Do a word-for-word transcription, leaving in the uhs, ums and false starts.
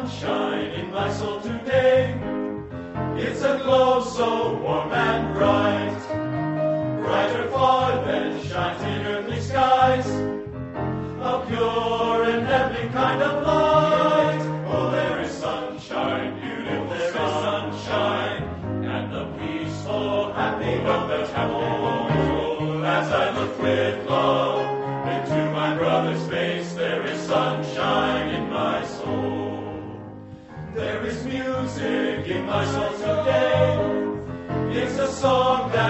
sunshine in my soul today. It's a glow so warm and bright, brighter far than shines in earthly skies, a pure and heavenly kind of light. Oh, there is sunshine, beautiful there sunshine, is sunshine, and the peaceful, happy love that's home. As I look with love into my brother's face, there is sunshine in my soul. There is music in my soul today. It's a song that